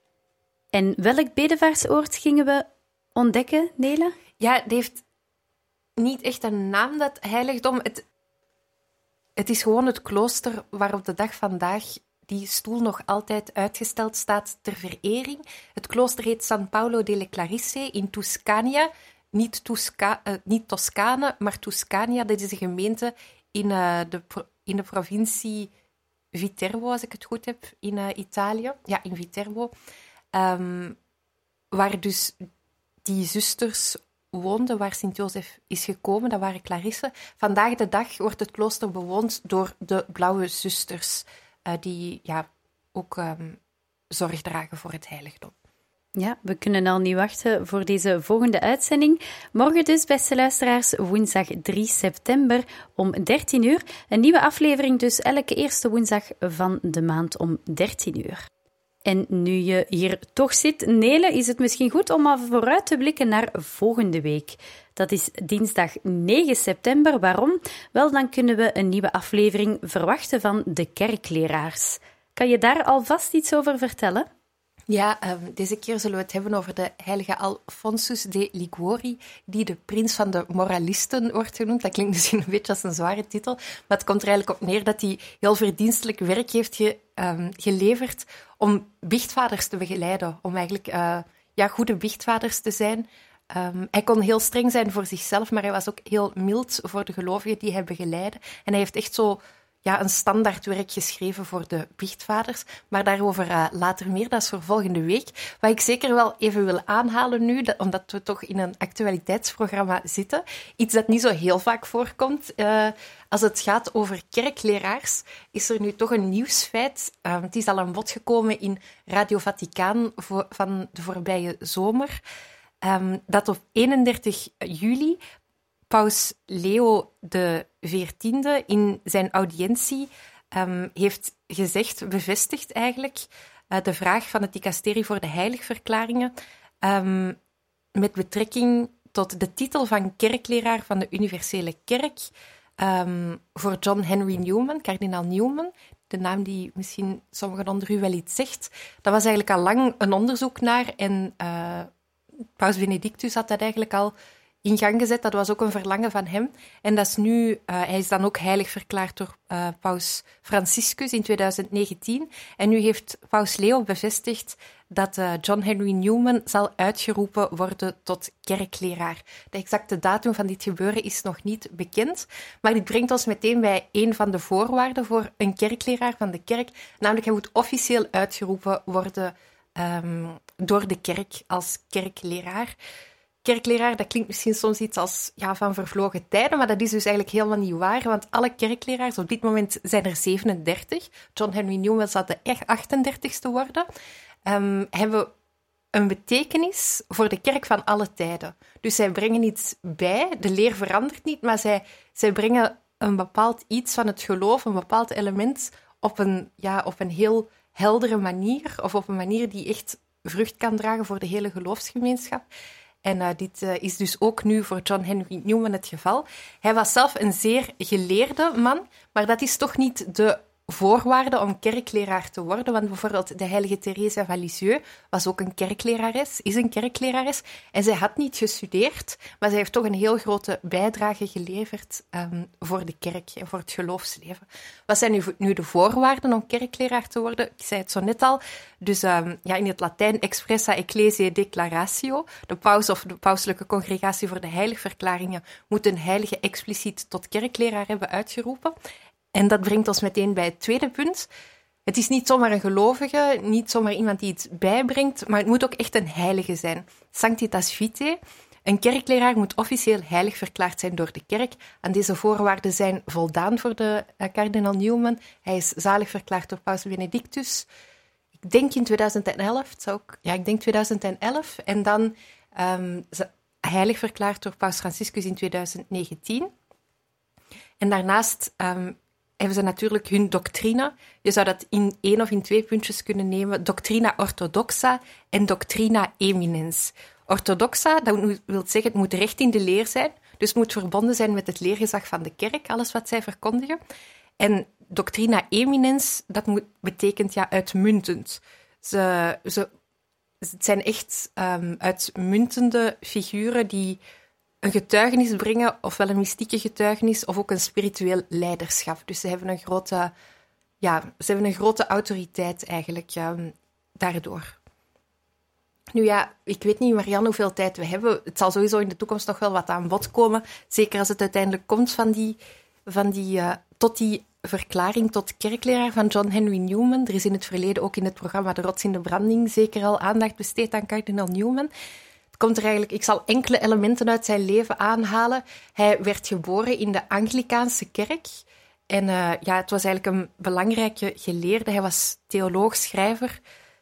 En welk bedevaartsoord gingen we ontdekken, Nele? Ja, het heeft niet echt een naam, dat heiligdom. Het, het is gewoon het klooster waar op de dag vandaag die stoel nog altijd uitgesteld staat ter verering. Het klooster heet San Paolo delle Clarisse in Tuscania. Niet, Tusca, uh, niet Toscane, maar Tuscania. Dat is een gemeente in, uh, de, in de provincie Viterbo, als ik het goed heb, in uh, Italië. Ja, in Viterbo. Um, waar dus die zusters woonden, waar Sint-Jozef is gekomen, dat waren Clarisse. Vandaag de dag wordt het klooster bewoond door de Blauwe Zusters, uh, die ja, ook um, zorg dragen voor het heiligdom. Ja, we kunnen al niet wachten voor deze volgende uitzending. Morgen dus, beste luisteraars, woensdag drie september om dertien uur. Een nieuwe aflevering dus elke eerste woensdag van de maand om dertien uur. En nu je hier toch zit, Nele, is het misschien goed om al vooruit te blikken naar volgende week. Dat is dinsdag negen september. Waarom? Wel, dan kunnen we een nieuwe aflevering verwachten van de kerkleraars. Kan je daar alvast iets over vertellen? Ja, um, deze keer zullen we het hebben over de heilige Alfonsus de Liguori, die de prins van de moralisten wordt genoemd. Dat klinkt misschien een beetje als een zware titel, maar het komt er eigenlijk op neer dat hij heel verdienstelijk werk heeft ge, um, geleverd om biechtvaders te begeleiden, om eigenlijk uh, ja, goede biechtvaders te zijn. Um, hij kon heel streng zijn voor zichzelf, maar hij was ook heel mild voor de gelovigen die hij begeleidde. En hij heeft echt zo ja, een standaardwerk geschreven voor de biechtvaders. Maar daarover uh, later meer, dat is voor volgende week. Wat ik zeker wel even wil aanhalen nu, dat, omdat we toch in een actualiteitsprogramma zitten. Iets dat niet zo heel vaak voorkomt. Uh, als het gaat over kerkleraars, is er nu toch een nieuwsfeit. Uh, het is al aan bod gekomen in Radio Vaticaan voor, van de voorbije zomer. Um, dat op eenendertig juli Paus Leo de veertiende in zijn audiëntie um, heeft gezegd, bevestigd eigenlijk, uh, de vraag van het dicasterie voor de heiligverklaringen um, met betrekking tot de titel van kerkleraar van de Universele Kerk um, voor John Henry Newman, kardinaal Newman, de naam die misschien sommigen onder u wel iets zegt. Dat was eigenlijk al lang een onderzoek naar en uh, Paus Benedictus had dat eigenlijk al in gang gezet. Dat was ook een verlangen van hem. En dat is nu, uh, hij is dan ook heilig verklaard door uh, Paus Franciscus in twintig negentien. En nu heeft Paus Leo bevestigd dat uh, John Henry Newman zal uitgeroepen worden tot kerkleraar. De exacte datum van dit gebeuren is nog niet bekend, maar dit brengt ons meteen bij een van de voorwaarden voor een kerkleraar van de kerk, namelijk hij moet officieel uitgeroepen worden um, door de kerk als kerkleraar. Kerkleraar, dat klinkt misschien soms iets als ja, van vervlogen tijden, maar dat is dus eigenlijk helemaal niet waar, want alle kerkleraars, op dit moment zijn er zevenendertig, John Henry Newman zal de echt achtendertigste worden, um, hebben een betekenis voor de kerk van alle tijden. Dus zij brengen iets bij, de leer verandert niet, maar zij, zij brengen een bepaald iets van het geloof, een bepaald element, op een, ja, op een heel heldere manier, of op een manier die echt vrucht kan dragen voor de hele geloofsgemeenschap. En uh, dit uh, is dus ook nu voor John Henry Newman het geval. Hij was zelf een zeer geleerde man, maar dat is toch niet de voorwaarde om kerkleraar te worden. Want bijvoorbeeld de heilige Theresa van Lisieux was ook een kerklerares, is een kerklerares. En zij had niet gestudeerd, maar zij heeft toch een heel grote bijdrage geleverd um, voor de kerk en voor het geloofsleven. Wat zijn nu, nu de voorwaarden om kerkleraar te worden? Ik zei het zo net al. Dus um, ja, in het Latijn expressa ecclesiae declaratio. De paus of de pauselijke congregatie voor de heiligverklaringen moet een heilige expliciet tot kerkleraar hebben uitgeroepen. En dat brengt ons meteen bij het tweede punt. Het is niet zomaar een gelovige, niet zomaar iemand die iets bijbrengt, maar het moet ook echt een heilige zijn. Sanctitas vitae. Een kerkleraar moet officieel heilig verklaard zijn door de kerk. Aan deze voorwaarden zijn voldaan voor de uh, kardinaal Newman. Hij is zalig verklaard door Paus Benedictus. Ik denk in twintig elf. Het zou ook, ja, ik denk twintig elf. En dan um, heilig verklaard door Paus Franciscus in twintig negentien. En daarnaast um, hebben ze natuurlijk hun doctrine. Je zou dat in één of in twee puntjes kunnen nemen. Doctrina orthodoxa en doctrina eminens. Orthodoxa, dat wil zeggen, het moet recht in de leer zijn. Dus het moet verbonden zijn met het leergezag van de kerk, alles wat zij verkondigen. En doctrina eminens, dat moet, betekent ja uitmuntend. Ze, ze, het zijn echt um, uitmuntende figuren die een getuigenis brengen, ofwel een mystieke getuigenis, of ook een spiritueel leiderschap. Dus ze hebben een grote, ja, ze hebben een grote autoriteit eigenlijk um, daardoor. Nu ja, ik weet niet, Marianne, hoeveel tijd we hebben. Het zal sowieso in de toekomst nog wel wat aan bod komen. Zeker als het uiteindelijk komt van die, van die, uh, tot die verklaring tot kerkleraar van John Henry Newman. Er is in het verleden ook in het programma De Rots in de Branding zeker al aandacht besteed aan kardinaal Newman. Het komt er eigenlijk, ik zal enkele elementen uit zijn leven aanhalen. Hij werd geboren in de Anglicaanse kerk. En uh, ja, het was eigenlijk een belangrijke geleerde. Hij was theoloog, schrijver,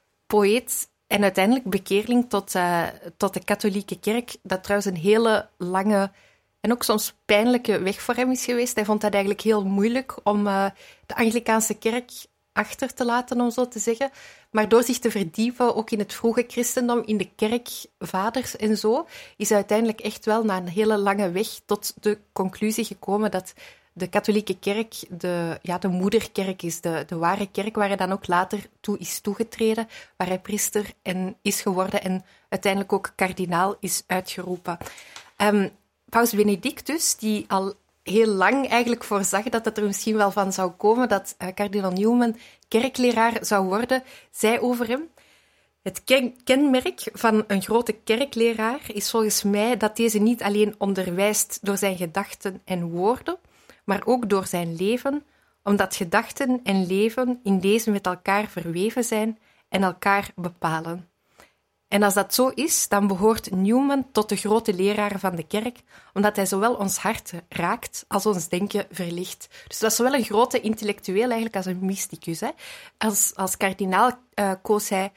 poëet en uiteindelijk bekeerling tot, uh, tot de katholieke kerk. Dat trouwens een hele lange en ook soms pijnlijke weg voor hem is geweest. Hij vond dat eigenlijk heel moeilijk om uh, de Anglicaanse kerk achter te laten, om zo te zeggen. Maar door zich te verdiepen, ook in het vroege christendom, in de kerkvaders en zo, is hij uiteindelijk echt wel na een hele lange weg tot de conclusie gekomen dat de katholieke kerk de, ja, de moederkerk is, de, de ware kerk waar hij dan ook later toe is toegetreden, waar hij priester en is geworden en uiteindelijk ook kardinaal is uitgeroepen. Um, Paus Benedictus, die al heel lang eigenlijk voorzag dat het er misschien wel van zou komen dat uh, kardinaal Newman kerkleraar zou worden, zei over hem: het ken- kenmerk van een grote kerkleraar is volgens mij dat deze niet alleen onderwijst door zijn gedachten en woorden, maar ook door zijn leven, omdat gedachten en leven in deze met elkaar verweven zijn en elkaar bepalen. En als dat zo is, dan behoort Newman tot de grote leraren van de kerk, omdat hij zowel ons hart raakt als ons denken verlicht. Dus dat was zowel een grote intellectueel eigenlijk als een mysticus. Hè. Als, als kardinaal uh, koos hij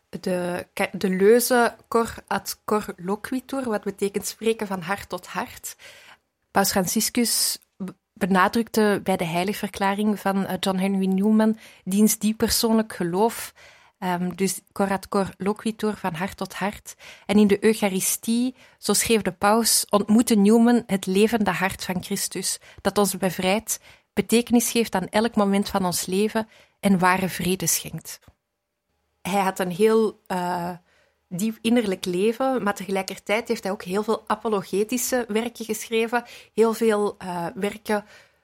de, de leuze cor ad cor loquitur, wat betekent spreken van hart tot hart. Paus Franciscus benadrukte bij de heiligverklaring van John Henry Newman diens diep persoonlijk geloof. Um, dus cor ad cor loquitur, van hart tot hart. En in de Eucharistie, zo schreef de paus, ontmoette Newman het levende hart van Christus, dat ons bevrijdt, betekenis geeft aan elk moment van ons leven en ware vrede schenkt. Hij had een heel uh, diep innerlijk leven, maar tegelijkertijd heeft hij ook heel veel apologetische werken geschreven, heel veel uh, werken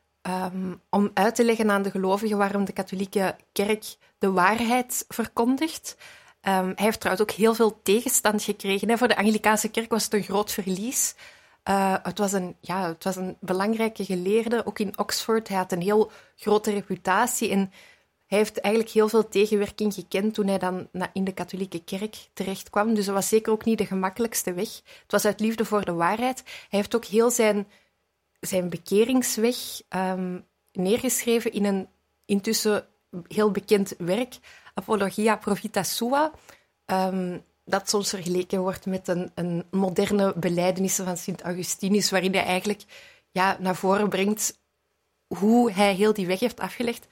um, om uit te leggen aan de gelovigen waarom de katholieke kerk de waarheid verkondigt. Um, hij heeft trouwens ook heel veel tegenstand gekregen. Hè. Voor de Anglicaanse kerk was het een groot verlies. Uh, het, was een, ja, het was een belangrijke geleerde, ook in Oxford. Hij had een heel grote reputatie en hij heeft eigenlijk heel veel tegenwerking gekend toen hij dan in de katholieke kerk terechtkwam. Dus dat was zeker ook niet de gemakkelijkste weg. Het was uit liefde voor de waarheid. Hij heeft ook heel zijn, zijn bekeringsweg um, neergeschreven in een intussen heel bekend werk, Apologia Profita Sua, um, dat soms vergeleken wordt met een, een moderne belijdenis van Sint Augustinus, waarin hij eigenlijk ja, naar voren brengt hoe hij heel die weg heeft afgelegd.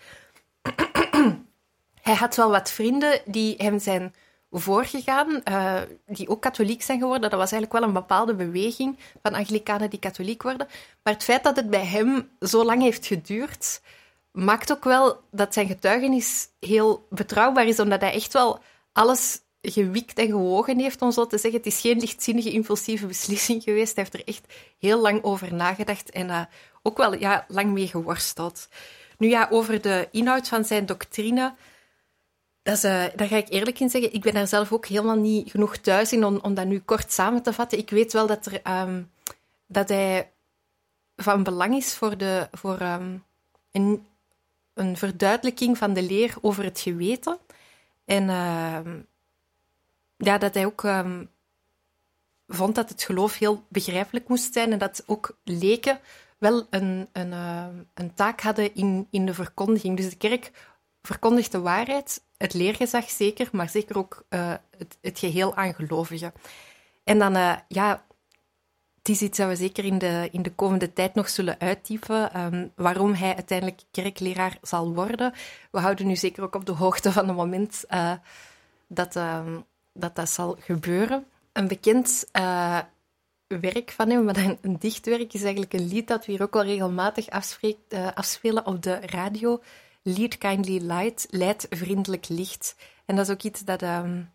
Hij had wel wat vrienden die hem zijn voorgegaan, uh, die ook katholiek zijn geworden. Dat was eigenlijk wel een bepaalde beweging van Anglikanen die katholiek worden. Maar het feit dat het bij hem zo lang heeft geduurd, maakt ook wel dat zijn getuigenis heel betrouwbaar is, omdat hij echt wel alles gewikt en gewogen heeft, om zo te zeggen. Het is geen lichtzinnige, impulsieve beslissing geweest. Hij heeft er echt heel lang over nagedacht en uh, ook wel ja, lang mee geworsteld. Nu ja, over de inhoud van zijn doctrine, dat is, uh, daar ga ik eerlijk in zeggen, ik ben daar zelf ook helemaal niet genoeg thuis in om, om dat nu kort samen te vatten. Ik weet wel dat, er, um, dat hij van belang is voor, de, voor um, een, een verduidelijking van de leer over het geweten. En uh, ja, dat hij ook um, vond dat het geloof heel begrijpelijk moest zijn en dat ook leken wel een, een, uh, een taak hadden in, in de verkondiging. Dus de kerk verkondigt de waarheid, het leergezag zeker, maar zeker ook uh, het, het geheel aan gelovigen. En dan, uh, ja, het is iets dat we zeker in de, in de komende tijd nog zullen uitdiepen. Um, waarom hij uiteindelijk kerkleraar zal worden. We houden nu zeker ook op de hoogte van het moment uh, dat, um, dat dat zal gebeuren. Een bekend uh, werk van hem, maar een, een dichtwerk, is eigenlijk een lied dat we hier ook al regelmatig afspreekt, uh, afspelen op de radio. Lead Kindly Light, leid vriendelijk licht. En dat is ook iets dat... Um,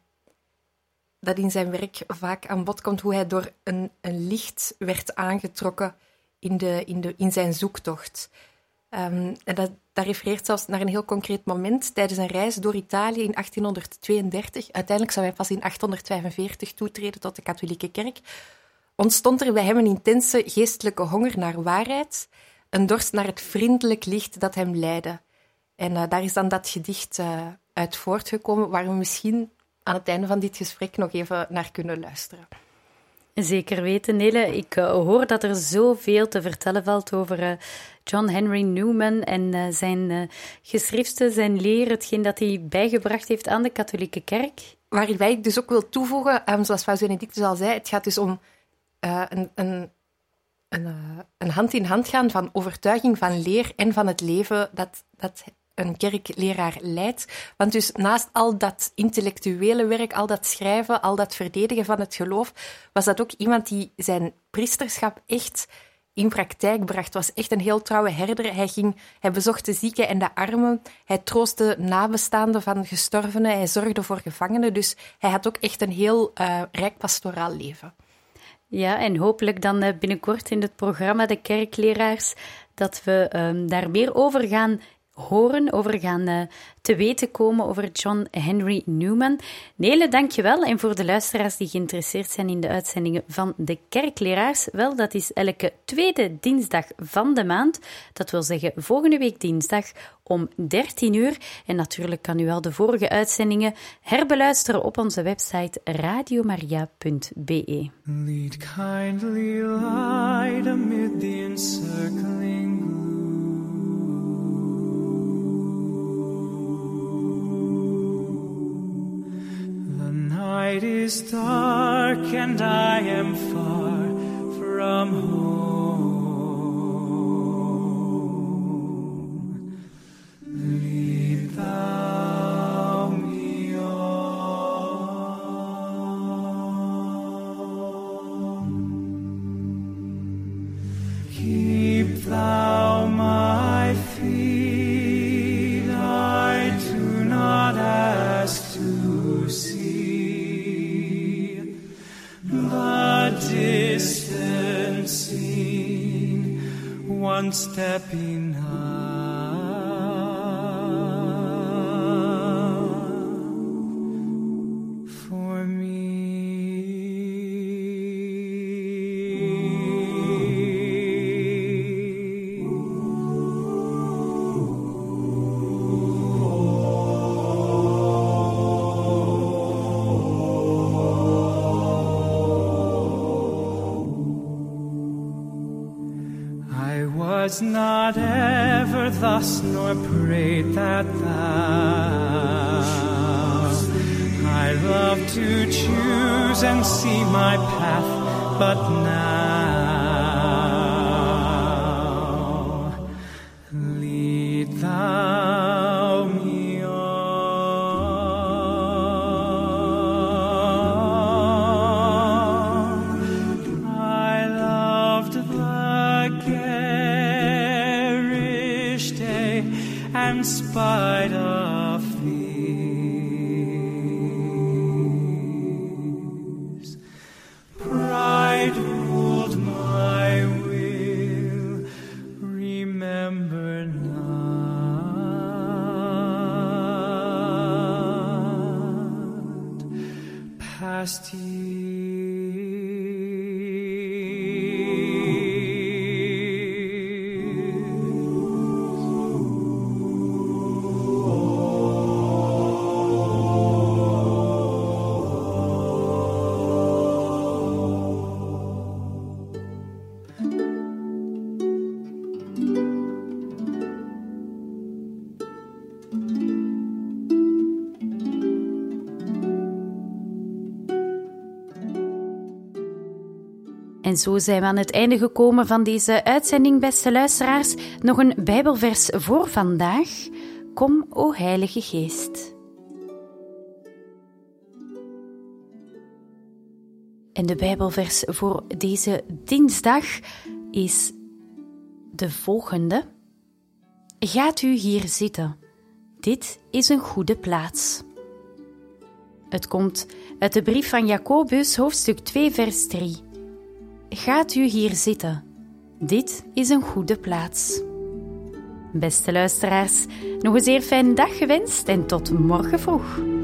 dat in zijn werk vaak aan bod komt, hoe hij door een, een licht werd aangetrokken in, de, in, de, in zijn zoektocht. Um, en dat, dat refereert zelfs naar een heel concreet moment tijdens een reis door Italië in achttienhonderdtweeëndertig. Uiteindelijk zou hij pas in achthonderdvijfenveertig toetreden tot de katholieke kerk. Ontstond er bij hem een intense geestelijke honger naar waarheid, een dorst naar het vriendelijk licht dat hem leidde. En uh, daar is dan dat gedicht uh, uit voortgekomen, waar we misschien aan het einde van dit gesprek nog even naar kunnen luisteren. Zeker weten, Nele. Ik uh, hoor dat er zoveel te vertellen valt over uh, John Henry Newman en uh, zijn uh, geschriften, zijn leer, hetgeen dat hij bijgebracht heeft aan de katholieke kerk. Waarbij ik dus ook wil toevoegen, um, zoals Paus Benedictus al zei, het gaat dus om uh, een, een, een, uh, een hand in hand gaan van overtuiging, van leer en van het leven dat... dat een kerkleraar leidt. Want dus naast al dat intellectuele werk, al dat schrijven, al dat verdedigen van het geloof, was dat ook iemand die zijn priesterschap echt in praktijk bracht. Was echt een heel trouwe herder. Hij, ging, hij bezocht de zieken en de armen. Hij troostte nabestaanden van gestorvenen. Hij zorgde voor gevangenen. Dus hij had ook echt een heel uh, rijk pastoraal leven. Ja, en hopelijk dan uh, binnenkort in het programma De Kerkleraars dat we um, daar meer over gaan horen, over gaan uh, te weten komen over John Henry Newman. Nele, dankjewel. En voor de luisteraars die geïnteresseerd zijn in de uitzendingen van de kerkleraars, wel, dat is elke tweede dinsdag van de maand. Dat wil zeggen volgende week dinsdag om dertien uur. En natuurlijk kan u wel de vorige uitzendingen herbeluisteren op onze website radiomaria punt be. Lead kindly light amid the encircling gloom. The night is dark and I am far from home. Lead thou me on. Keep thou my feet, I do not ask to see the distant scene, one step enough for me. Was not ever thus, nor prayed that thou. I love to choose and see my path, but now lead thou me on. I loved the garish day and spite of fears. Pride ruled my will, remember not past years. En zo zijn we aan het einde gekomen van deze uitzending, beste luisteraars. Nog een Bijbelvers voor vandaag. Kom, o Heilige Geest. En de Bijbelvers voor deze dinsdag is de volgende. Gaat u hier zitten. Dit is een goede plaats. Het komt uit de brief van Jacobus, hoofdstuk twee, vers drie. Gaat u hier zitten. Dit is een goede plaats. Beste luisteraars, nog een zeer fijne dag gewenst en tot morgen vroeg.